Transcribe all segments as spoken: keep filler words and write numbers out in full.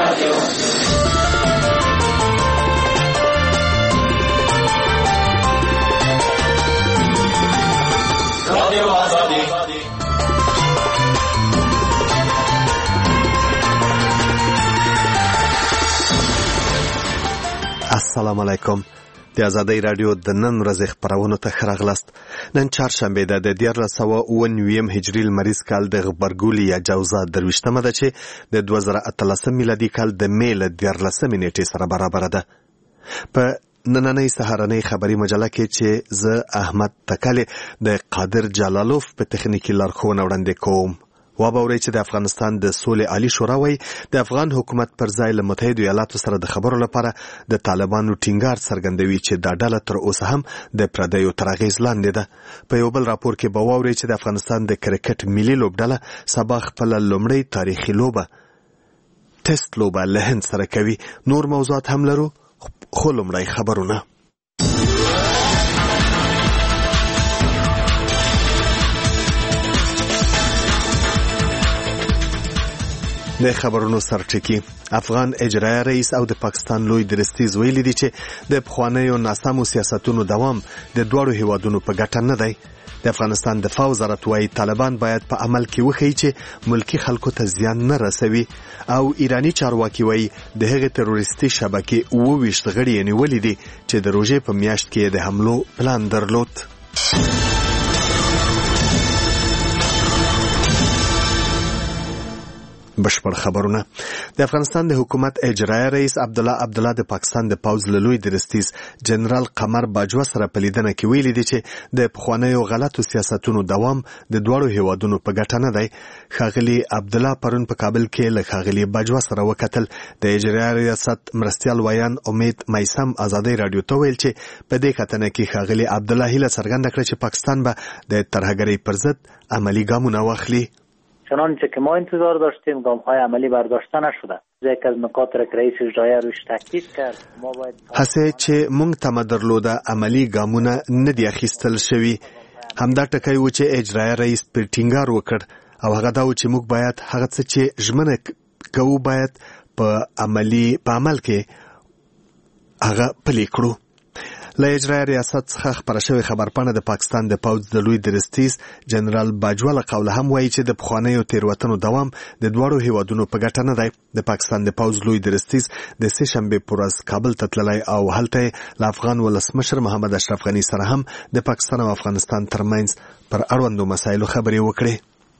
رادیو رادیو آزادی. السلام علیکم. د آزادۍ رادیو د نن ورځې خپرونو ته ښه راغلاست. نن چهارشنبه ده، د دیارلس سوه اووه نویم هجري لمریز کال د غبرګولي یا جوزا درویشتمه ده چې د دوه زره اتلسم میلادي کال د مې له دیارلسمې نیټې سره برابره ده. په نننۍ سهارنۍ خبري مجله کې چې زه احمد تکلې د قادر جلالوف په تخنیکي لارښوونه وړاندې کوم. وابورئ چې د افغانستان د سولې عالی شورا وایي د افغان حکومت پر ځای له متحدو ایالاتو سره د خبرو لپاره د طالبانو ټینګار څرګندوي چې دا ډله تر اوسه هم د پردیو تر اغېز لاندې ده. په یو بل راپور کې به واورئ چې د افغانستان د کرکټ ملي لوبډله سبا خپله لومړۍ تاریخي لوبه ټیسټ لوبه له هند سره کوي. نور موضوعات هم لرو، خو لومړی خبرونه. د خبرونو سرټکی. افغان اجرایه رئیس او د پاکستان لوی درستیز ویلي دي چې د پخوانیو ناسمو سیاستونو دوام د دواړو هیوادونو په ګټه نه دی. د افغانستان دفاع وزارت وايي طالبان باید په عمل کې وښیي چې ملکی خلکو ته زیان نه رسوي، او ایرانی چارواکي وايي د هغې تروریستي شبکې اووه ویشت غړي یې نیولي دي چې د روژې په میاشت کې د حملو پلان درلود. بشپړ خبرونه. د افغانستان د حکومت اجرایه رئیس عبدالله عبدالله د پاکستان د پوځ له لوی درستیز جنرال قمر باجوه سره په لیدنه کې ویلي دي چې د پخوانیو غلطو سیاستونو دوام د دواړو هیوادونو په ګټه نه دی. ښاغلي عبدالله پرون په کابل کې له ښاغلي باجوه سره وکتل. د اجرایه ریاست مرستیال ویان امید میسم آزادۍ رادیو ته ویل چې په دې کتنه کې ښاغلي عبدالله هیله څرګنده کړه چې پاکستان به د ترهګرۍ پر ضد عملی ګامونه واخلي. چنانچه که ما انتظار داشتیم گام‌های عملی برداشته نشده. یک از نکات را که رئیس اجرایه روش تاکید کرد ما باید هڅه چې موږ تمه درلوده عملی ګامونه نه دي اخیستل شوي. همدا ټکی و چې اجرایه رئیس پر ټینګار وکړ، او هغه دا و چې موږ باید هغه څه چې ژمنه کوو باید په عملی په عمل کې هغه پلي کړو. له اجرایه ریاست څخه خپره شوې خبرپاڼه د پاکستان د پوځ د لوی درستیز جنرال باجوه له قوله هم وایي چې د پخوانیو تېروتنو دوام د دواړو هیوادونو په ګټه نه دی. د پاکستان د پوځ لوی درستیز د سې شنبې په ورځ کابل ته تللی او هلته یې له افغان ولسمشر محمد اشرف غني سره هم د پاکستان او افغانستان ترمنځ پر اړوندو مسایلو خبرې وکړې.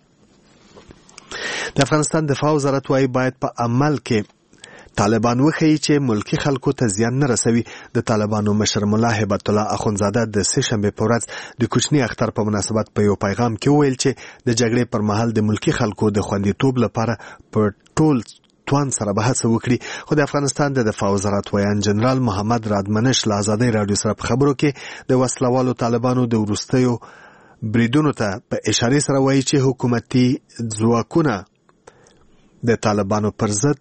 د افغانستان دفاع وزارت وايي باید په عمل کې طالبان وښیي چې ملکی خلکو ته زیان نه رسوي. د طالبانو مشر ملا هبت الله اخونزاده د سې شنبې په ورځ د کوچني اختر په مناسبت په یو پیغام کې وویل چې د جګړې پر مهال د ملکی خلکو د خوندیتوب لپاره په ټول توان سره به هڅه وکړي. خو د افغانستان د دفاع وزارت ویان جنرال محمد رادمنش له آزادۍ رادیو سره په خبرو کې د وسلوالو طالبانو د وروستیو بریدونو ته په اشارې سره وایي چې حکومتي ځواکونه د طالبانو پر ضد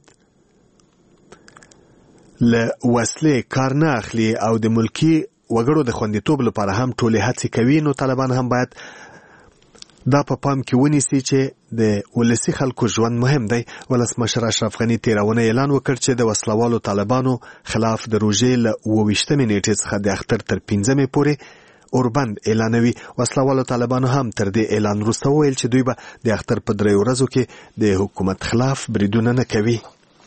له وسلې کار نه اخلي او د ملکی وګړو د خوندیتوب لپاره هم ټولې هڅې کوي. نو طالبان هم باید دا په پام کې ونیسي چې د ولسي خلکو ژوند مهم دی. ولسمشر اشرف غني تیرونه اعلان وکړ چې د وسلوالو طالبانو خلاف د روژې له اووه ویشتمې نیټې څخه د اختر تر پنځمې پورې اوربند اعلانوي. وسلوالو طالبانو هم تر دې اعلان وروسته وویل چې دوی به د اختر په دریو ورځو کې د حکومت خلاف بریدونه نه کوي.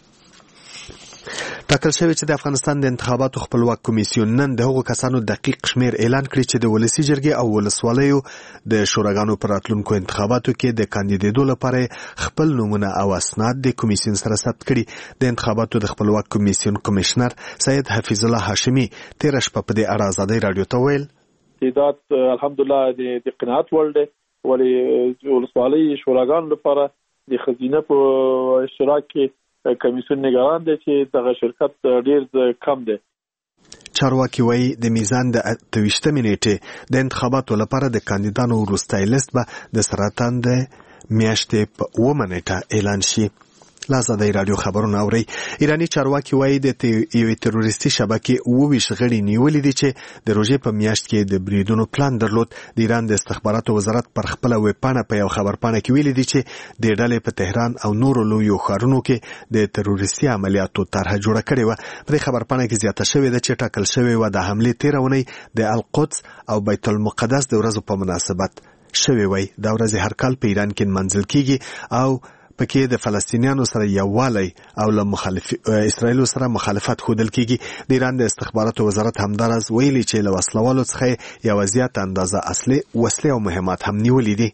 ټاکل شوی چې د افغانستان د انتخاباتو خپلواک کمیسیون نن د هغو کسانو دقیق شمیر اعلان کړي چې د ولسي جرګې او ولسوالیو د شوراګانو پر راتلونکو انتخاباتو کې د کاندیدېدو لپاره خپل نومونه او اسناد د کمیسیون سره ثبت کړي. د انتخاباتو د خپلواک کمیسیون کمشنر سید حفیظ الله هاشمي تېره شپه په دې اړه آزادۍ رادیو ته ویل تعداد الحمدلله د قناعت وړ دی، ولې ولسوالۍ شوراګانو لپاره د خزینه په اشتراک کې کمیسیون نگران دی چې دغه شرکت ډیر کم دی. چارواکي وایي د میزان د اته ویشتمې نیټې د انتخاباتو لپاره د کاندیدانو وروستی لیست به د سرطان د میاشتې په اوومه نیټه اعلان شي. لا آزادۍ رادیو خبرونه اوري. ایرانی چارواکي وایي د یوې تروریستي شبکې اووه ویشت غړي نیولي دي چې د روژې په میاشت کې د بریدونو پلان درلود. د ایران د استخباراتو وزارت پر خپله ویبپاڼه په یو خبرپاڼه کې ویلي دي چې د ډلې په تهران او نورو لویو ښارونو کې د تروریستي عملیاتو طرحه جوړه کړې وه. په دې خبرپاڼه کې زیاته شوې ده چې ټاکل شوې وه د حملې تېره اونۍ د القدس او بیت المقدس د ورځو په مناسبت شوې وای. دا ورځې هر کال په ایران کې نمانځل کیږي او پکې د فلسطینیانو سره یووالی او له مخالف اسرائیل سره مخالفت ښودل کیږي. د ایران د استخباراتو وزارت همداراز ویلي چې له وسلوالو څخه یوه زیاته اندازه اصلي وسلې او مهمات هم نیولي دي.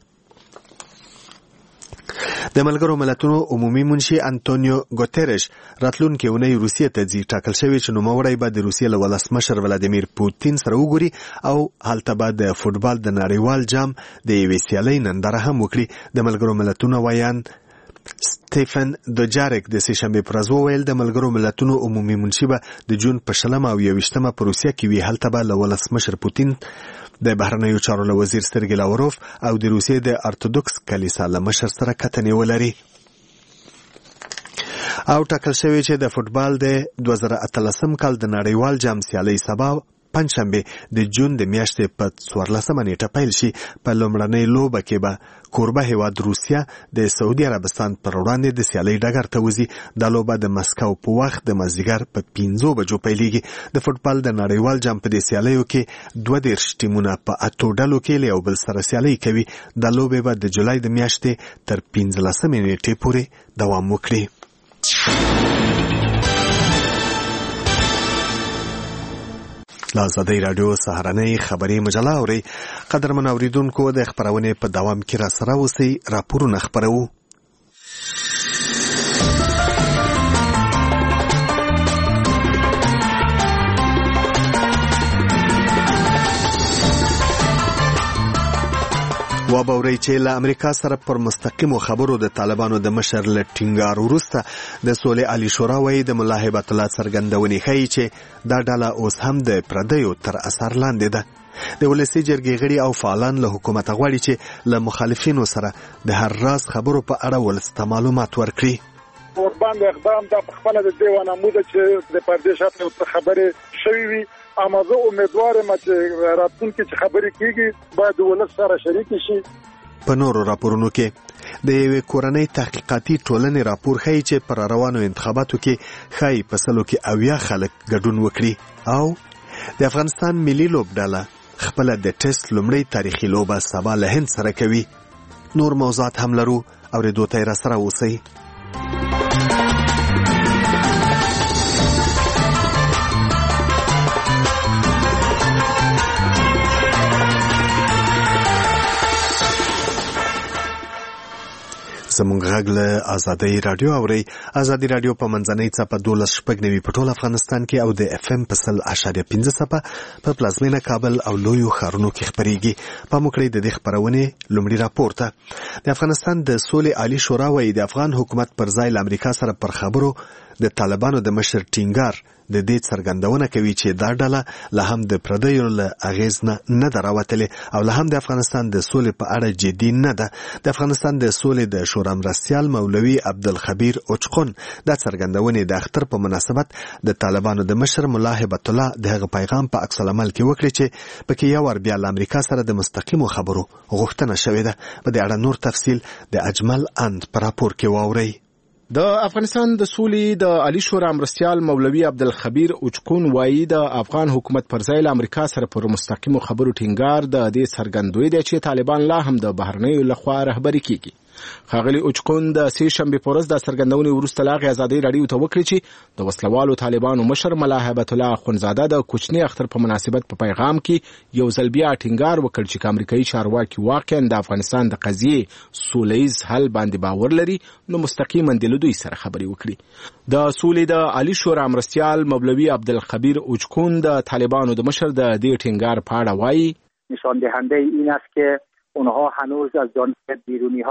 د ملګرو ملتونو عمومي منشي انټونیو ګوتریش راتلونکې اونۍ روسیې ته ځي. ټاکل شوی چې نوموړی به د روسیې له ولسمشر ولادیمیر پوتین سره وګوري او هلته به د فوټبال د نړیوال جام د یوې سیالۍ ننداره هم وکړي. د ملګرو ملتونو ویان سټیفن دوجارک د سې شنبې پر ورځ وویل د ملګرو ملتونو عمومي منشي به د جون په شلمه او یوویشتمه په روسیه کې وي. هلته به له ولسمشر پوتین، د بهرنیو چارو له وزیر سرګی لاوروف او د روسیې د ارتودوکس کلیسا له مشر سره کتنې ولري. او ټاکل شوی چې د فوټبال د دوه زره اتلسم کال د نړیوال جام سیالۍ سبا پنجشنبه د جون د میاشتې په څوارلسمه نیټه پیل شي. په لومړنۍ لوبه کې به کوربه هیواد روسیه د سعودي عربستان پر وړاندې د سیالۍ ډګر ته وځي. دا لوبه د مسکو په وخت د مازدیګر په پنځو بجو پیلیږي. د فوټبال د نړیوال جام په دې سیالیو کې دوه دېرش ټیمونه په اتو ډلو کې له یو بل سره سیالۍ کوي. دا لوبې به د جولای د میاشتې تر پنځلسمې نیټې پورې دوام وکړي. لا آزادۍ رادیو سهارنۍ خبري مجله اوري. قدرمن اوریدونکو د خبرونه په دوام کې را سره اوسئ. راپورونه خبرو. و باوري چې له امریکا سره پر مستقیمو خبرو د طالبانو د مشر له ټینګار وروسته د سولې عالی شورا وایي د ملا هیبت الله څرګندونې ښیي چې دا ډله اوس هم د پردیو تر اثر لاندې ده. د ولسي جرګې غړي او فعالان له حکومت غواړي چې له مخالفینو سره د هر راز خبرو په اړه ولس ته معلومات ورکړي. ورباندې اقدام د خپل د دیوان عموده چې د پردې شاته خبرې شوي وي. اما زه امیدوار یم چې راتلونکي چې خبرې کیږي باید ولس سره شریک شي. په نورو راپورونو کې د یوې کورنۍ تحقیقاتي ټولنې راپور ښیي چې پر روانو انتخاباتو کې ښایي په سلو کې اویا خلک ګډون وکړي. او د افغانستان ملي لوبډله خپله د ټیسټ لومړۍ تاریخي لوبه سبا له هند سره کوي. نور موضوعات هم لرو. اورېدو ته یې راسره اوسئ. زمونږ غږ له آزادۍ رادیو اورئ. آزادۍ رادیو په منځنۍ څپه دولس شپږ نوي په ټول افغانستان کې او د اف ام په سل اشاریه پنځه څپه په پلازمینه کابل او لویو ښارونو کې خپرېږي. پام وکړئ د دې خپرونې لومړي راپور ته. د افغانستان د سولې عالی شورا وایي د افغان حکومت پر ځای له امریکا سره پر خبرو د طالبانو د مشر ټینګار د دې څرګندونه کوي چې دا ډله له هم د پردیو له اغیز نه نه ده راوتلې او له هم د افغانستان د سولې په اړه جدي نه ده. د افغانستان د سولې د شورا مرستیال مولوي عبدالخبیر اوچقون دا څرګندونې د اختر په مناسبت د طالبانو د مشر ملا هیبت الله د هغه پیغام په عکس العمل کې وکړي چې پکې یو ور بیا له امریکا سره د مستقیمو خبرو غوښتنه شوې ده. په دې اړه نور تفصیل د اجمل اند په راپور کې واورئ. د افغانستان د سولې د عالی شورا مرستیال مولوي عبدالخبیر اوچقون وایي د افغان حکومت پر ځای له امریکا سره پر مستقیمو خبرو ټینګار د دې څرګندوي دی چې طالبان لا هم د بهرنیو لخوا رهبري کیږي. ښاغلي اوچقون د سې شنبې په ورځ د څرګندونې وروسته له هغې ازادۍ راډیو ته وکړي چې د وسلوالو طالبانو مشر ملا هیبت الله اخندزاده د کوچني اختر په مناسبت په پیغام کې یو ځل بیا ټینګار وکړ چې که امریکایي چارواکي واقعا د افغانستان د قضیې سوله ییز حل باندې باور لري نو مستقیما د دوی سره خبرې وکړي. د سولې د عالی شورا مرستیال مولوی عبدالخبیر اوچقون د طالبانو د مشر د دې ټینګار په اړه وایي نشان دهنده این است که اونها هنوز از جانب بیرونی ها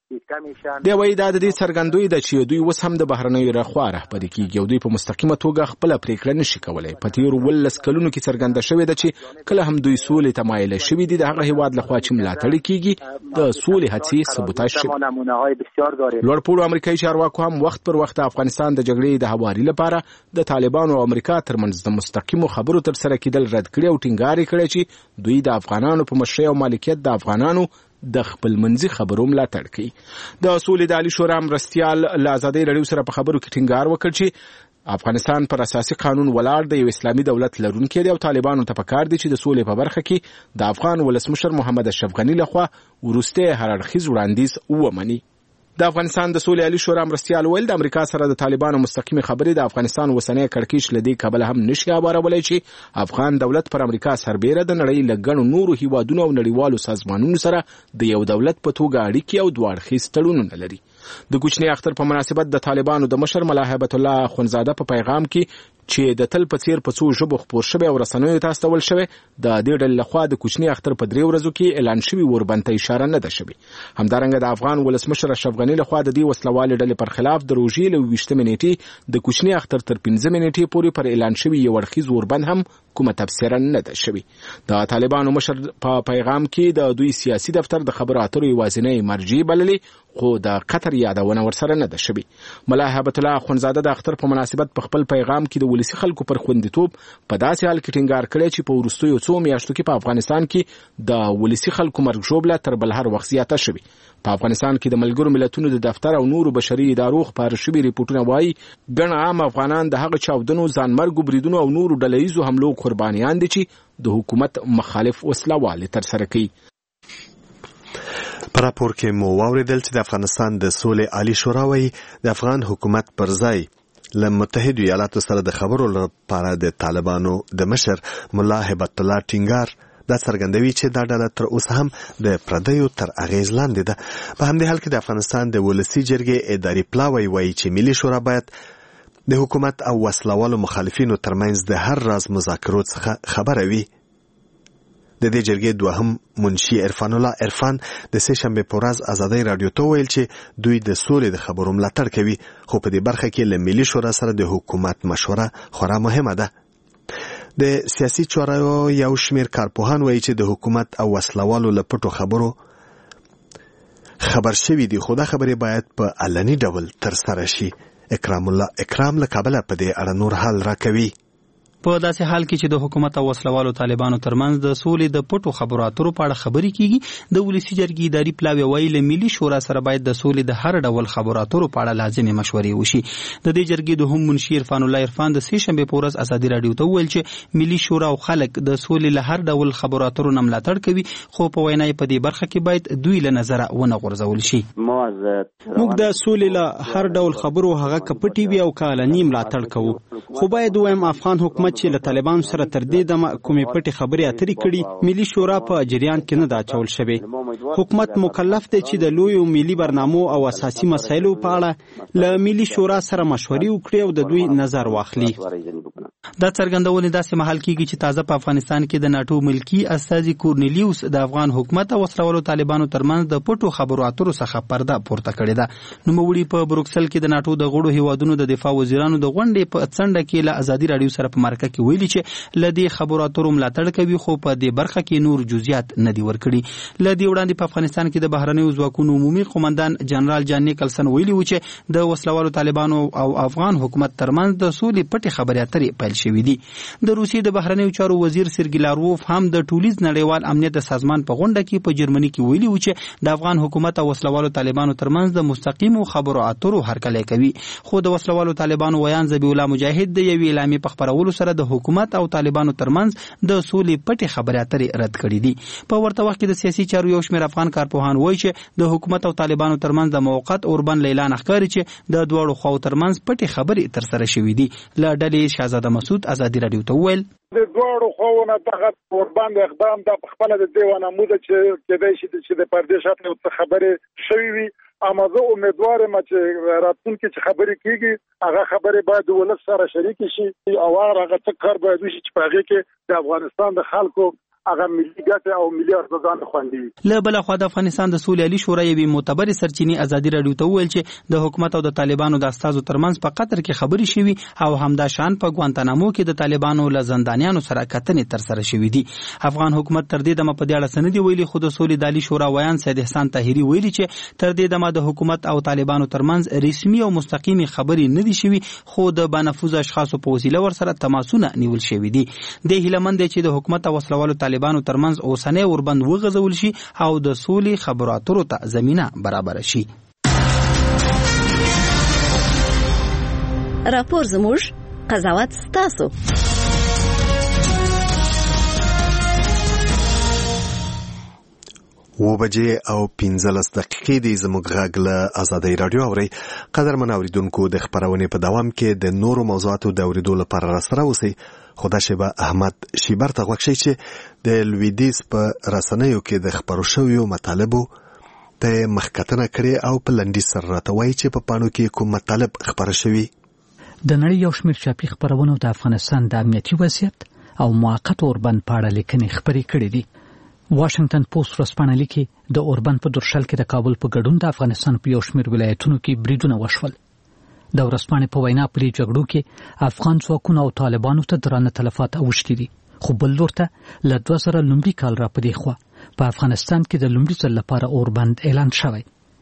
دی وایي دا د دې څرګندوي ده چې دوی اوس هم د بهرنیو رخوا رهبري کیږي او دوی په مستقیمه توګه خپله پریکړه نشي کولی. په تېرو ولس کلونو کې څرګنده شوې ده چې کله هم دوی سولې ته مایله شوي دي، د هغه هیواد لخوا چې ملاتړ کیږي د سولې هڅې سبوتاژ شوي. لوړپوړو امریکایي چارواکو هم وخت پر وخت د افغانستان د جګړې د هواري لپاره د طالبانو او امریکا ترمنځ د مستقیمو خبرو ترسره کېدل رد کړي او ټینګار یې کړی چې دوی د افغانانو په مشرۍ او مالکیت د افغانانو د خپل منځي خبرو ملاتړ کوي. د سولې د عالی شورا مرستیال له ازادۍ راډیو سره په خبرو کې ټینګار وکړ چې افغانستان پر اساسي قانون ولاړ د یو اسلامي دولت لرونکی دی او طالبانو ته پکار دي چې د سولې په برخه کې د افغان ولسمشر محمد اشرف غني لخوا وروستی هر اړخیز وړاندیز ومني. د افغانستان د سولې عالی شورا مرستیال ویل د امریکا سره د طالبانو مستقیمي خبرې د افغانستان وسنۍ کړکېچ له دې کبله هم نشي هوارولی چې افغان دولت پر امریکا سربیره د نړۍ له ګڼو نورو هیوادونو او نړیوالو سازمانونو سره د یو دولت په توګه اړیکې او دوه اړخیز تړونونه لري. د کوچني اختر په مناسبت د طالبانو د مشر ملا هیبت الله اخونزاده په پیغام کې چې د تل په څیر په څو ژبو خپور شوی او رسنیو ته استول شوی د دې ډلې لخوا د کوچني اختر په درې ورځو کې اعلان شوی وربند ته اشاره نه ده شوی. همدارنګه د افغان ولسمشر اشرف غني لخوا د دې وسلوالې ډلې پر خلاف د روژې له ویشتمې نیټې د کوچني اختر تر پنځمې نیټې پورې پر اعلان شوی یو اړخیز وربند هم کومه تفسیره نه ده شوی. د طالبانو مشر په پیغام کې د دوی سیاسي دفتر د خبرو اترو یوازینۍ مرجع بللې خو د قطر یادونه ورسره نه ده شوی. ملا هیبت الله اخونزاده د اختر په مناسبت په خپل پیغام کې د ولسی خلکو پر خوندیتوب په داسې حال کې ټینګار کړی چې په وروستیو څو میاشتو کې په افغانستان کې د ولسی خلکو مرګ ژوبله تر بل هر وخت زیاته شوی. په افغانستان کې د ملګرو ملتونو د دفتر او نورو بشري ادارو خپاره شوي ریپورټونه وایي ګڼ عام افغانان د هغه چاودنو، ځانمرګو بریدونو او نورو ډلهییزو حملو قربانیان دي چې د حکومت مخالف وسلوالې ترسره کوي. په راپور کې مو واوریدل چې د افغانستان د سولې عالی شورا وايي د افغان حکومت پر ځای له متحدو ایالاتو سره د خبرو لپاره د طالبانو د مشر ملا هیبت الله ټینګار دا څرګندوي چې دا ډله تر اوسه هم د پردیو تر اغیز لاندې ده. په همدې حال کې د افغانستان د ولسي جرګې اداري پلاوی وايي چې ملي شورا باید د حکومت او وسلوالو مخالفینو ترمنځ د هر راز مذاکرو څخه خبره وي. د دې جرګې دوهم منشي عرفان الله عرفان د سه شنبه په ورځ ازادۍ راډیو ته ویل چې دوی د سولې د خبرو ملاتړ کوي، خو په دې برخه کې له ملي شورا سره د حکومت مشوره خورا مهمه ده. د سیاسي چارو یو شمیر کارپوهان وایي چې د حکومت او وسلوالو له پټو خبرو خبر شوي دي، خو دا خبرې باید په علني ډول ترسره شي. اکرام الله اکرام له کابل په دې اړه نور حال راکوي. په داسې حال کې چې د حکومت او وسلوالو طالبانو ترمنځ د سولې د پټو خبرو اترو په اړه خبرې کیږي، د ولسی جرګې اداري پلاوی ویلي له ملي شورا سره باید د سولې د هر ډول خبرو اترو په اړه لازمي مشورې وشي. د دې جرګې د هم منشي عرفان الله عرفان د سه شنبه په ورځ ازادي راډیو ته ویل چې ملي شورا او خلک د سولې له هر ډول خبرو اترو نه ملاتړ کوي، خو په وینا په دې برخه کې باید دوی له نظره ونه غورځول شي. موږ د سولې له هر ډول خبرو هغه کپټي وی او کالنی ملاتړ کوو، خو باید وایم افغان حکومت چې له طالبان سره تر دې دمه کومې پټې خبرې اترې کړي ملي شورا په جریان کې نه دا چول شوی. حکومت مکلف دی چې د لویو ملي برنامو او اساسي مسایلو په اړه له ملي شورا سره مشورې وکړي او د دوی نظر واخلي. دا څرګندونه داسې مهال کېږي چې تازه په افغانستان کې د ناټو ملکی استازي کورنیلیوس د افغان حکومت او وسلوالو طالبانو ترمنځ د پټو خبرو اترو څخه پرده پورته کړې ده. نوموړي په بروکسل کې د ناټو د غړو هیوادونو د دفاع وزیرانو د غونډې په څنډه کې له ازادي راډیو سره په مرکه کې ویلي چې لدې خبرو اترو ملاتړ کوي، خو په دې برخه کې نور جزئیات نه دي ورکړي. لدې وړاندې په افغانستان کې د بهرنیو ځواکونو عمومي قومندان جنرال جان نیکلسن ویلي و چې د وسلوالو طالبانو او افغان حکومت ترمنځ د سولې پټې خبرې اترې پیل شوې دي. د روسیې د بهرنیو چارو وزیر سرګی لاروف هم د ټولیز نړیوال امنیت سازمان په غونډه کې په جرمني کې ویلي و چې د افغان حکومت او وسلوالو طالبانو ترمنځ د مستقیمو خبرو اترو هرکلی کوي، خو د وسلوالو طالبانو ویان ذبیح الله مجاهد د یوې اعلامیې په خپرولو سره د حکومت او طالبانو ترمنځ د سولې پټې خبرې اترې رد کړې دي. په ورته وخت کې د سیاسي چارو یو شمېر افغان کارپوهان وایي چې د حکومت او طالبانو ترمنځ د موقت اوربند اعلان ښکاري چې د دواړو خواو ترمنځ پټې خبرې ترسره شوې دي. له ډلې شهزاده مسعود ازادي راډیو ته وویل د دواړو خواو نه دغه اوربند اقدام د خپله د دې ونموده چې کېدای شي چې د پردې شاته ورته خبرې شوې وي. اما زه امیدوار یم چې راتلونکي چې خبرې کېږي هغه خبرې باید د ولس سره شریکې شي او هغه څه کار باید وشي چې په هغې کې د افغانستان د خلکو هغه ملي ګټه او ملي ارزښتونه خوندي. له بل خوا د افغانستان د سولې عالی شورا یوې معتبر سرچینې ازادي راډیو ته وویل چې د حکومت او د طالبانو د استازو ترمنځ په قطر کې خبرې شوي او همدا شان په ګوانتانامو کې د طالبانو له زندانیانو سره کتنې ترسره شوې دي. افغان حکومت تر دې دمه په دې اړه څه نه دي ویلي، خو د سولې د عالی شورا ویان سید احسان طاهري ویلي چې تر دې دمه د حکومت او طالبانو ترمنځ رسمي او مستقیمي خبرې نه دي شوي، خو د بانفوذ اشخاصو په وسیله ورسره تماسونه نیول شوي دي. د هیلمند چې د حکومت او وسلوالو طالبانو ترمنځ اوسنۍ اوربند وغځول شي او د سولې خبرو اترو ته زمينه برابر شي. راپور زموږ، قضاوت ستاسو. و بجې او پنځلس دقیقې دی زموږ غږ له ازادۍ راډیو اورئ. قدرمن اوریدونکو، د خپرونې په دوام کې د نورو موضوعاتو د اوریدو لپاره راسره اوسئ. خو دا شیبه احمد شیبر ته غوږ شئ چې د لویدیځ په رسنیو کې د خپرو شویو مطالبو ته مخکتنه کړې او په لنډیز سره راته وایي چې په پاڼو کې کوم مطالب خپاره شوي. د نړۍ یو شمېر چاپي خپرونو د افغانستان د امنیتي وضعیت او موقت اوربند په اړه لیکنې خپرې کړې دي. واشنگټن پوسټ ورځپاڼه لیکي د اوربند په درشل کې د کابل په ګډون د افغانستان په یو شمېر ولایتونو کې بریدونه وشول. د ورځپاڼې په وینا په دې جګړو کې افغان ځواکونو او طالبانو ته درانه تلفات اوښتي دي، خو بل لور ته له دوه زره لومړي کال را پدې خوا په افغانستان کې د لومړي ځل لپاره اوربند اعلان شوی.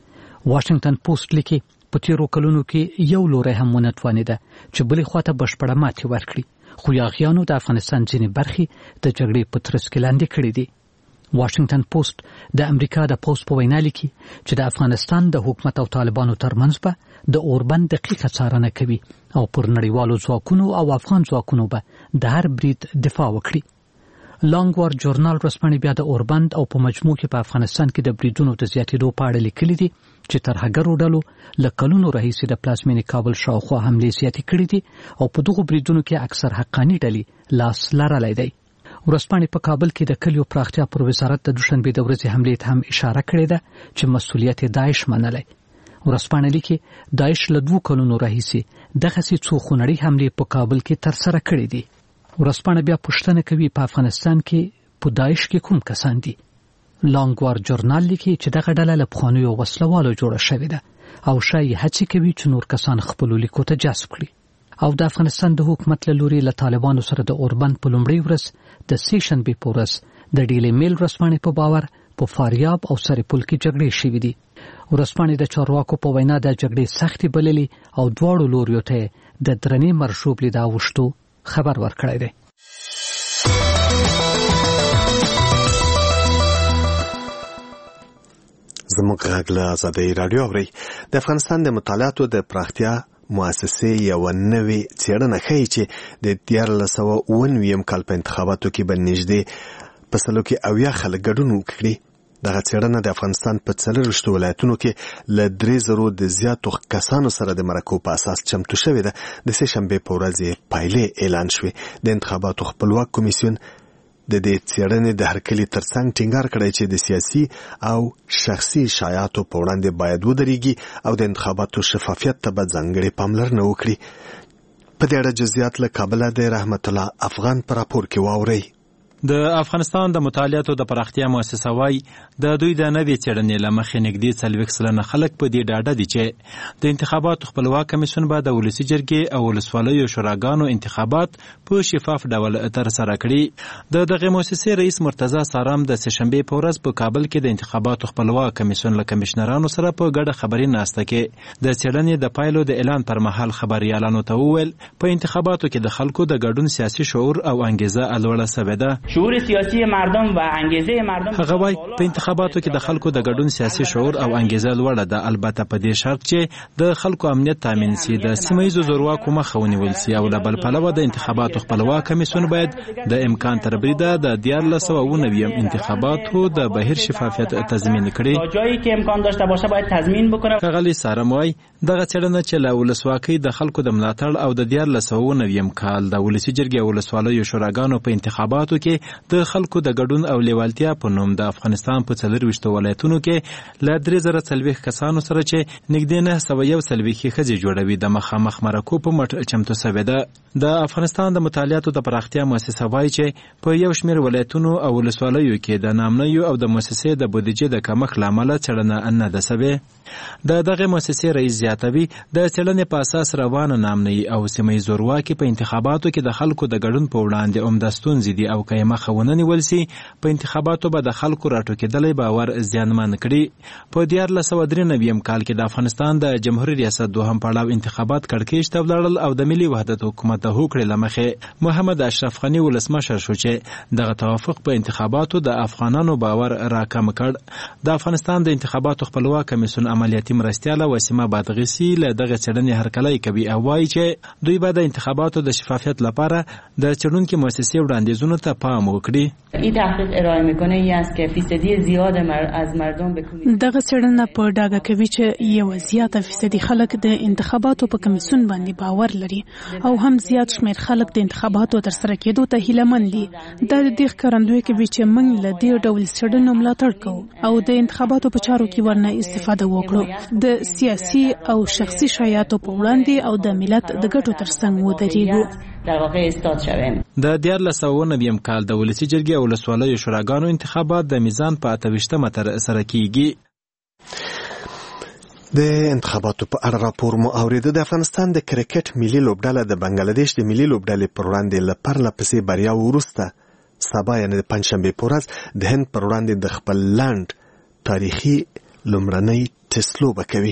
واشنگټن پوسټ لیکي په تیرو کلونو کې یو لوری هم ونه توانېده چې بلې خواته بشپړه ماتې ورکړي، خو یاغیانو د افغانستان ځینې برخې د جګړې په ترڅ کې لاندې کړې دي. واشنگټن پوسټ د امریکا د پوز په وینا لیکي چې د افغانستان د حکومت او طالبانو ترمنځ به د اوربند دقیقه څارنه کوي او پر نړیوالو ځواکونو او افغان ځواکونو به د هر برید دفاع وکړي. لانګ وار جورنال ورځپاڼې بیا د اوربند او په مجموع کې په افغانستان کې د بریدونو د زیاتېدو په اړه لیکلي دي چې ترهګرو ډلو له کلونو راهیسې د پلازمینې کابل شاوخوا حملې زیاتې کړې دي او په دغو بریدونو کې اکثر حقاني ډلې لاس لرلی دی. ورځپاڼې په کابل کې د کلیو پراختیا پر وزارت د دوشنبې د ورځې حملې ته هم اشاره کړې ده چې مسؤلیت یې داعش منلی. ورځپاڼه لیکي داعش له دوه کلونو راهیسې دغسې څو خونړۍ حملې په کابل کې ترسره کړې دي. ورځپاڼه بیا پوښتنه کوي په افغانستان کې په داعش کې کوم کسان دي. لانګ وار جورنال لیکي چې دغه ډله له پخوانیو وسلوالو جوړه شوې ده او ښایي هڅې کوي چې نور کسان خپلو لیکو ته جذب کړي. او د افغانستان د حکومت له لوري له طالبانو سره د اوربند په لومړۍ ورځ د سې شنبې په ورځ د ډیلی میل ورځپاڼې په باور په فاریاب او سرپل کې جګړې شوې دي. ورځپاڼې د چارواکو په وینا د جګړې سختې بللې او دواړو لوریو ته د درنې مرشوب لیدا اوښتو خبر ورکړی دی. زموږ غږ له ازادۍ راډیو اورئ. د افغانستان د مطالعاتو د پراختیا مؤسسې یو نوې څېړنه ښیي چې د دیارلس سوه اووه نوي کال په انتخاباتو کې به نږدې په سلو کې اویا خلک ګډون وکړي. دغه څېړنه د افغانستان په څلرویشتو ولایتونو کې له درې زرو د زیاتو کسانو سره د مرکو په اساس چمتو شوې ده. د سې شنبې په ورځ یې پایلې اعلان شوې. د انتخاباتو خپلواک کمیسیون د دې څېړنې د هرکلي ترڅنګ ټینګار کړی چې د سیاسي او شخصي شایعاتو په وړاندې باید ودرېږي او د انتخاباتو شفافیت ته به ځانګړې پاملرنه وکړي. په دې اړه جزئیات له کابله د رحمت الله افغان په راپور کې واورئ. د افغانستان د مطالعاتو د پراختیا مؤسسه وايي د دوی د نوې څېړنې له مخې نږدې څلوېښت سلنه خلک په دې ډاډه دي چې د انتخاباتو خپلواک کمیسیون به د ولسي جرګې او ولسوالیو شوراګانو انتخابات په شفاف ډول ترسره کړي. د دغې مؤسسې رئیس مرتضی سارام د سې شنبې په ورځ په کابل کې د انتخاباتو خپلواک کمیسیون له کمشنرانو سره په ګډه خبري ناسته کې د څېړنې د پایلو د اعلان پر مهال خبريالانو ته وویل په انتخاباتو کې د خلکو د ګډون سیاسي شعور او انګیزه لوړه شوې ده. شعور سیاسی مردم و انگیزه مردم هغه وای په انتخاباتو کې د خلکو د ګډون سیاسي شعور او انګیزه لوړه ده، البته په دې شرط چې د خلکو امنیت تامین شي، د سیمایي زورواکو مخه ونیول شي او له بل پلوه د انتخاباتو خپلواک کمیسیون باید د امکان تر بریده د دیارلس سوه اووه نوي انتخاباتو د بهیر شفافیت تضمین کړي. جایی که امکان داشته باشه باید تضمین بکنه. ښاغلي سارم وای دغه څېړنه چې له ولسواکۍ د خلکو د ملاتړ او د دیارلس سوه اووه نوي کال د ولسي جرګې او ولسوالیو شوراګانو په انتخاباتو کې کې د خلکو د ګډون او لیوالتیا په نوم د افغانستان په څلورویشتو ولایتونو کې له درې زره څلوېښت کسانو سره چې نږدې نهه سوه یو څلوېښت ښځې جوړوي د مخامخ مرکو په مټ چمتو سوې ده. د افغانستان د مطالعاتو د پراختیا مؤسسه وایي چې په یو شمېر ولایتونو او ولسوالیو کې د نامنیو او د مؤسسې د بودیجې د کمښت له امله څېړنه نه ده سوې. د دغې مؤسسې رئیس زیاتوي د څېړنې په اساس روانه نامنیي او سیمه ییز زورواکي په انتخاباتو کې د خلکو د ګډون په وړاندې عمده ستونزې دي او که یې مخه ونه نیول سي په انتخاباتو به د خلکو راټوکېدلی باور زیانمن کړي. په دیارلس سوه درې نوي کال کې د افغانستان د جمهوري ریاست دوهم پړاو انتخابات کړکېچ ته ولاړل او د ملي وحدت حکومت د هوکړې له مخې محمد اشرف غني ولسمشر شو چې دغه توافق په انتخاباتو د افغانانو باور راکم کړ. د افغانستان د انتخاباتو خپلواک کمیسیون عملیاتي مرستیاله وسیمه بادغیسي له دغه څېړنې هرکلی کوي او وایي چې دوی به د انتخاباتو د شفافیت لپاره د څېړونکي مؤسسې وړاندیزونو ته پام وکړي. این تحقیق ارائه میکنه ای است که فیصدی زیاد از مردم به کمیسیون دغه څېړنه په ډاګه کوي چې یو زیاته فیصدي خلک د انتخاباتو په کمیسیون باندې باور لري او هم زیات شمېر خلک د انتخاباتو ترسره کېدو ته هیله دي. دا د دې ښکارندوی کوي چې موږ له دې ډول څېړنو ملاتړ کوو او د انتخاباتو په چارو کې ورنه استفاده وکړو، د سیاسي او شخصي شایعاتو په وړاندې او د ملت د ګټو ترڅنګ ودرېږو. در واقع استاد شویم. د دیارلس سوه نوي کال د ولسي جرګې او ولسوالیو شوراګانو انتخابات د میزان په اته ویشتمه ترسره کیږي. د انتخاباتو په اړه راپور مو اوریده. د افغانستان د کرکټ ملي لوبډله د بنگلاديش د ملي لوبډلې پر وړاندې له پرله پسې بریا وروسته سبا یعنې د پنجشنبې په ورځ د هند پر وړاندې د خپل لنډ تاریخي لومړنۍ ټسټ لوبه کوي.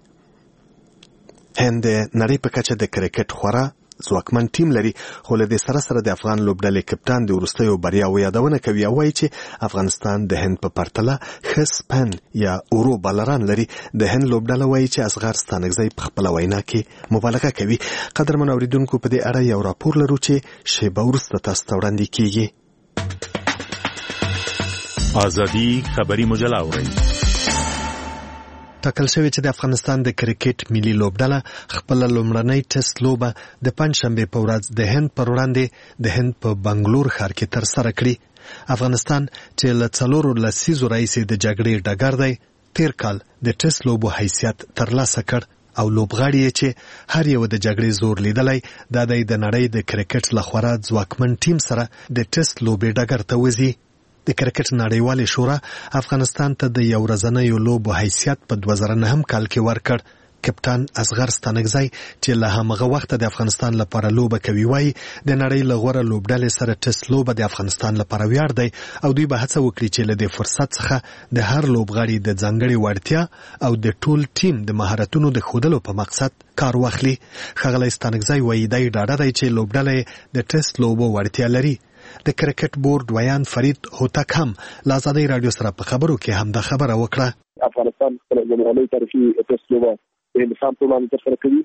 هند د نړۍ په کچه د کرکټ خورا ځواکمن ټیم لري، خو له دې سره سره د افغان لوبډلې کپتان د وروستیو بریاوو یادونه کوي او وایي چې افغانستان د هند په پرتله ښه سپن یا اورو بالران لري. د هند لوبډله وایي چې اصغر ستانکزی په خپله وینا کې مبالغه کوي. قدرمن اوریدونکو په دې اړه یو راپور لرو چې شیبه وروسته تاسو ته وړاندې کیږي. ازادي خبري مجله اورئ. ټاکل شوی چې د افغانستان د کرکټ ملي لوبډله خپل لومړنۍ ټسټ لوبه د پنجشنبې په ورځ د هند پر وړاندې د هند په بنگلور ښار کې ترسره کړي. افغانستان چې له څلورو لسیزو راهیسې د جګړې ډګر دی، تیر کال د ټسټ لوبو حیثیت ترلاسه کړ او لوبغاړي یې چې هر یو د جګړې زور لیدلی دا دی د نړۍ د کرکټ له خورا ځواکمن ټیم سره د ټسټ لوبې ډګر ته وځي. د کرکټ نړیوالې شورا افغانستان ته د یو ورځنیو لوبو حیثیت په دوه زره نهم کال کې ورکړ. کپتان اصغر ستانکزی چې له همغه وخته د افغانستان لپاره لوبه کوي وایي د نړۍ له غوره لوبډلې سره ټسټ لوبه د افغانستان لپاره ویاړ دی او دوی به هڅه وکړي چې له دې فرصت څخه د هر لوبغاړي د ځانګړې وړتیا او د ټول ټیم د مهارتونو د ښودلو په مقصد کار واخلي. ښاغلی ستانکزی وایي دی ډاډه دی چې لوبډله د ټسټ لوبو وړتیا لري. د کرکټ بورډ ویان فرید هوتک هم له ازادۍ راډیو سره په خبرو کې هم دا خبره وکړه. افغانستان خپل لومړنۍ تاریخي ټسټ لوبه د هندوستان په وړاندې ترسره کوي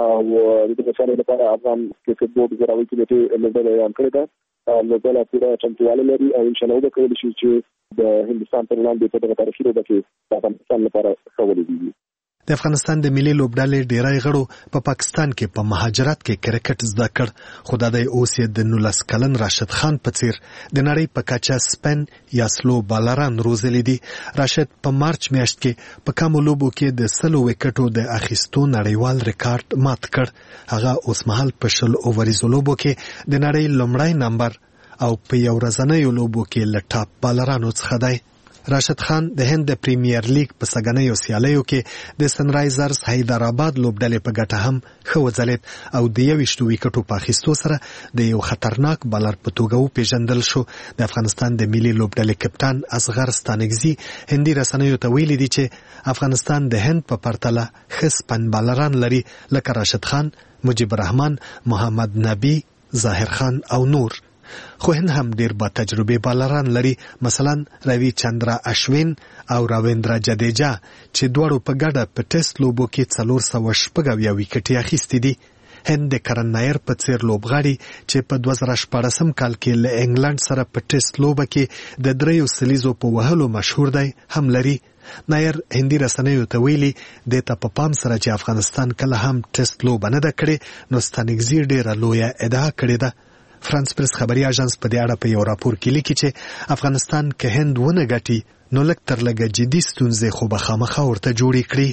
او د دې لپاره لپاره افغان کرکټ بورډ غوړاوي کمیټې لوبه اعلان کړې ده. لوبه پوره چمتووالی لري او ان شاء الله وکړي شي چې د هندوستان په وړاندې په دغه تاریخي لوبه کې د افغانستان لپاره ښه ولوبېږي. د افغانستان د ملي لوبډلې ډیری غړو په پا پاکستان کې په مهاجرت کې کرکټ زده کړ، خو دا د اوس یې د نولس کلن راشد خان په څیر د نړۍ په کچه سپن یا سلو بالران روزلي دي. راشد په مارچ میاشت کې په کمو لوبو کې د سلو وکټو د اخیستو نړیوال ریکارډ مات کړ. هغه اوس مهال په شل اووریزو لوبو کې د نړۍ لومړی نمبر او په یو ورځنیو لوبو کې له ټاپ بالرانو څخه دی. راشد خان د هند د پریمیر لیګ په سګنیو سیالیو کې د سنرایزرز حیدرآباد لوبډلې په ګټه هم ښه وځلید او د یویشتو ویکټو په اخیستو سره د یو خطرناک بالر په توګه وپېژندل شو. د افغانستان د ملي لوبډلې کپتان اصغر ستانکزي هندي رسنیو ته ویلي دي چې افغانستان د هند په پرتله ښه سپن بالران لري لکه راشد خان، مجيب الرحمن، محمد نبي، ظاهر خان او نور. خو هند هم ډیر با تجربه بالران لري، مثلا روی چندرا اشوین او راویندرا جدیجا چې دواړو په ګډه په ټسټ لوبو کې څلور سوه شپږ اویا ویکټې اخیستې دي. هند د کرن نایر په څیر لوبغاړي چې په دوه زره شپاړسم کال کې له انګلند سره په ټسټ لوبه کې د دریو سلیزو په وهلو مشهور دی هم لري. نایر هندي رسنیو ته ویلي د ته په پام سره چې افغانستان کله هم ټسټ لوبه نه ده کړې، نو ستانکزي ډیره لویه ادعا کړې ده. فرانس پریس خبري اژانس په دې اړه په یو راپور کې لیکي چې افغانستان که هند ونه ګټي نو لږ تر لږه جدي ستونزې خو به خامخا ورته جوړې کړي.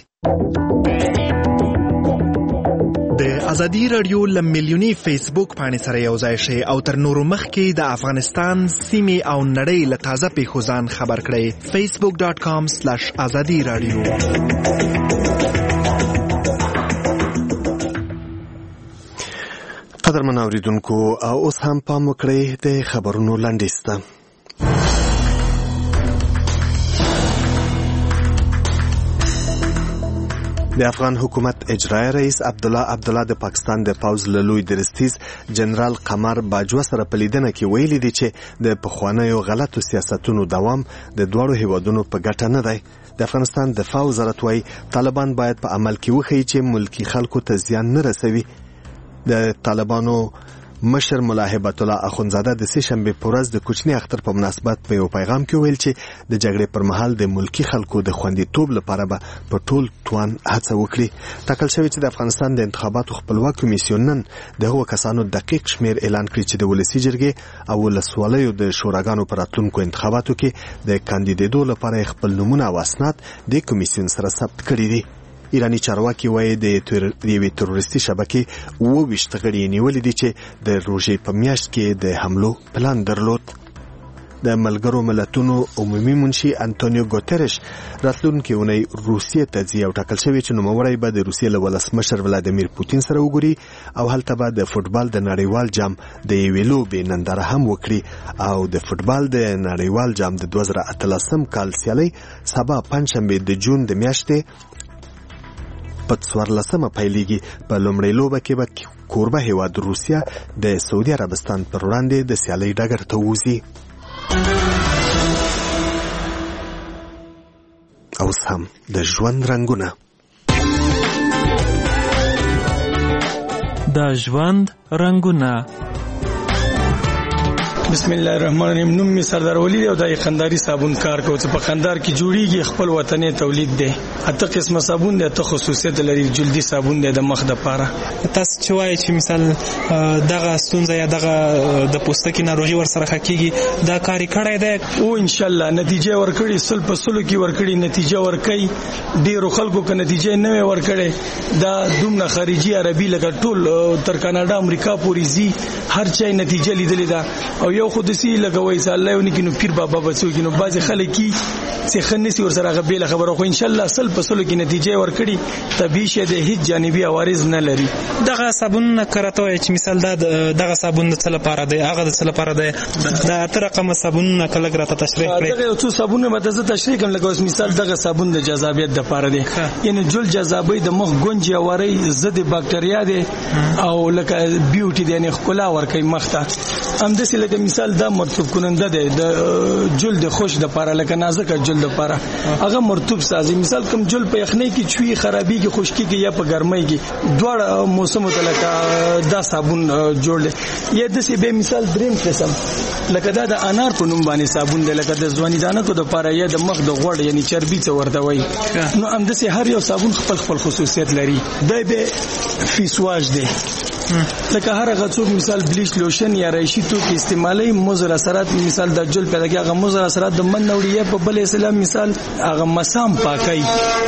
د ازادي رادیو له میلیوني فیسبوک پاڼې سره یو ځای شئ او تر نورو مخکې د افغانستان سیمې او نړۍ له تازه پیښو ځان خبر کړئ. فیسبوک ډاټ کام سلیش ازادي رادیو. قدرمن اوریدونکو اوس هم پام وکړئ د خبرونو لنډیز ته. د افغان حکومت اجرایی رئیس عبدالله عبدالله د پاکستان د پوځ له لوی درستیز جنرال قمر باجوه سره په لیدنه کې ویلي دي چې د پخوانیو غلطو سیاستونو دوام د دواړو هیوادونو په ګټه نه دی. د افغانستان دفاع وزارت وايي طالبان باید په عمل کې وښیي چې ملکی خلکو ته زیان نه رسوي. د طالبانو مشر ملا هیبت الله اخونزاده د سه شنبه په ورځ د کوچنی اختر په مناسبت په یو پیغام کې ویل چې د جګړې پر مهال د ملکی خلکو د خوندیتوب لپاره به په ټول توان هڅه وکړي. ټاکل شوی چې د افغانستان د انتخاباتو خپلواک کمیسیون نن دغه کسانو دقیق شمیر اعلان کړی چې د ولسی جرګې او ولسوالیو د شوراګانو پر راتلونکو انتخاباتو کې د کاندیدېدو لپاره خپل نمونه او اسناد د کمیسیون سره ثبت کړي دي. ایرانی چارواکي وایي د یوې تروریستي شبکې اووه ویشت غړي نیولي دي چې د روژې په میاشت کې د حملو پلان درلود. د ملګرو ملتونو عمومي منشي انټونیو ګوتریش راتلونکې اونۍ روسیې ته ځي او ټاکل شوی چې نوموړی به د روسیې له ولسمشر ولادیمیر پوتین سره وګوري او هلته به د فوټبال د نړیوال جام د یوې لوبې ننداره هم وکړي او د فوټبال د نړیوال جام د دوه زره اتلسم کال سیالۍ سبا پنجشنبه د جون د میاشتې په څوارلسمه پیلېږي. په لومړۍ لوبه کې به کوربه هیواد روسیه د سعودي عربستان پر وړاندې د سیالۍ ډګر ته وځي. اوس هم د ژوند رنګونه. د ژوند رنګونه. بسم الله الرحمن الرحیم. نوم می سردار ولی او د خنداري صابون کار کوم چې په خندار کې جوړیږي خپل وطني تولید دی. اته قسمه صابون دی، ته خصوصیت لري. جلدي صابون دی د مخ د پاره. تاسو چې وایي چې مثال دغه ستونزه یا دغه د پوستکي ناروغي ور سره حقيقي دا کاری کړی دی او ان شاء الله نتیجه ورکړي. سل په سلو کې ورکړي نتیجه ورکړي. ډیرو خلکو کې نتیجه نه ورکړي. دا دومره خارجي عربي لکه ټول تر کاناډا امریکا پورې زی هر چا نتیجه لیدلې ده او یو خودسي لګوي چې الله یو نکینو پیر بابا بچو کینو بعض خلک کی چې خنسي ور سره غبيله خبره خو ان شاء الله سل په سلو کې نتیجه ورکړي. طبيعي شه د هیڅ جانبي عوارض نه لري. دغه صابون کرته چې مثال دا دغه صابون د څه لپاره دی، هغه د څه لپاره دی، دا تر رقم صابون کله غراته تشریح کړئ. دغه یو څو صابون مته تشریح کوم لکه مثال دغه صابون د جذابیت د لپاره دی، یعنی جل جذابی د مخ گونجي وری ضد باکټریا دی او لکه بیوټي دی، یعنی خلا ور کوي مخ ته. هم د سله مثال دا مرطوب کننده دی د جلد خوش د لپاره لکه نازک جلد د لپاره هغه مرطوب سازي. مثال کوم جلد په یخنۍ کې چوي خرابي کې خشکي کې یا په ګرمۍ کې دواړه موسم ته لکه دا صابون جوړل. یا د سی به مثال دریم قسم لکه دا د انار په نوم باندې صابون دی، لکه د ځواني دانه کو د لپاره یا د مخ د غوړ یعنی چربي څه ورته وای. نو هم د سی هر یو صابون خپل خپل خصوصیت لري. دا به فیسواش دی لکه هر هغه څوک مثال بلیچ لوشن یا رایشي توکي استعمالي مضر اثرات مثال د جل پیدا کې هغه مضر اثرات د من نوړي په بل اسلام مثال هغه مسام پاکي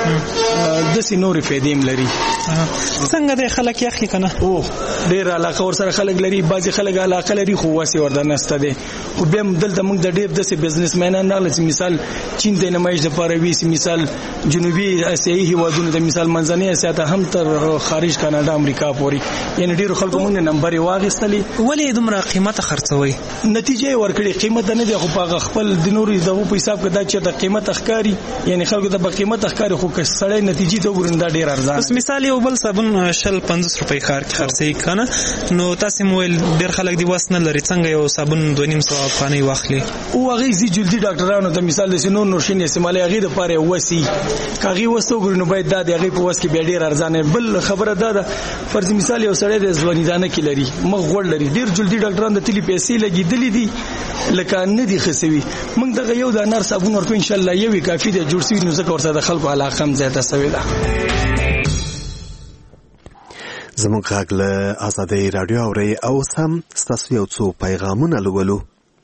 د سينوري فیدیم لري. څنګه د خلک یخي کنه او ډیر علاقه ور سره خلک لري، بعضي خلک علاقه لري خو واسي ورده نسته دي. او به دلته موږ د ډیر د بزنس مینان نه لسی مثال چین د نمایش د پاره وی مثال جنوبي اسیایي هیوادونو د مثال منځنۍ اسیا ته هم تر خارج کاناډا امریکا پوري یعنی ډیر خلکو مونږ نمبر واغستلی. ولې دومره قیمت خرڅوي؟ نتیجه ورکړي قیمت نه دی خو په خپل د نوري دغه په حساب کې دا چې د قیمت اخکاری یعنی خلکو د قیمت اخکاری خو که سړی نتیجه ته ورنده ډیر ارزان. بس مثال یو بل صابون شل پنځوس روپۍ خار کې خرڅي کنه نو تاسو مویل ډیر خلک دی واسنه لري څنګه یو صابون دوه نیم سو افغاني واخلي او هغه زی جلدی ډاکټرانو ته مثال د سينو نورشین استعمالي هغه د پاره وسی کاغي وسو ګرنو باید دا د هغه په وس کې ډیر ارزان. بل خبره ده فرض مثال یو سړی د ځواني دانه کې لري مخ غوړ لري ډیر جلدی ډاکټران د تلی پیسې لګیدلې دي لکه نه دي خسوي. موږ دغه یو د انار صابون ورکو ان شاء الله یوي کافي د جوړ سوي نو زکه ورته د خلکو علاقه هم زیاته سوي ده. زموږ غږ له آزادۍ راډیو اورئ او سم ستاسو یو څو پیغامونه لولو.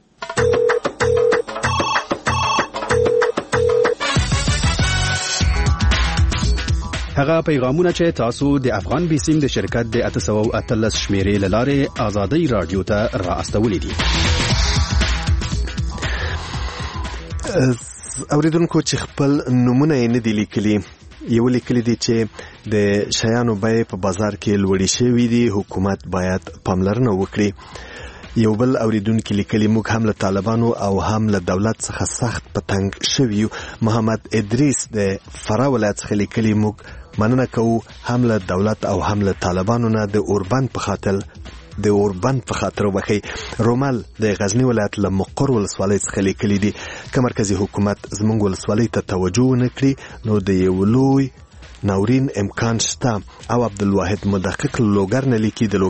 هغه پیغامونه چې تاسو د افغان بیسیم د شرکت د اته سوه او اتلس شمیرې له لارې آزادۍ راډیو ته را استولې دي. اوریدونکو چې خپل نومونه یې نه دي لیکلي، یو لیکلي دي چې د شیانو بیې په بازار کې لوړې شوې دي، حکومت باید پاملرنه وکړي. یو بل اوریدونکو لیکلي موږ هم له طالبانو او هم له دولت څخه سخت په تنګ شوي. محمد ادریس د فراه ولایت څخه لیکلي موږ مننه کوو هم له دولت او هم له طالبانو نه د اوربند په خاطر د اوربند په خاطر وبخي. رومل د غزنی ولایت له مقر ولسوالۍ څخه لیکلي دي که مرکزی حکومت زموږ ولسوالۍ ته توجه ونه کړي نو د یو لوی ناورین امکان شته. او عبدالواحد مدقق لوګر نه لیکي د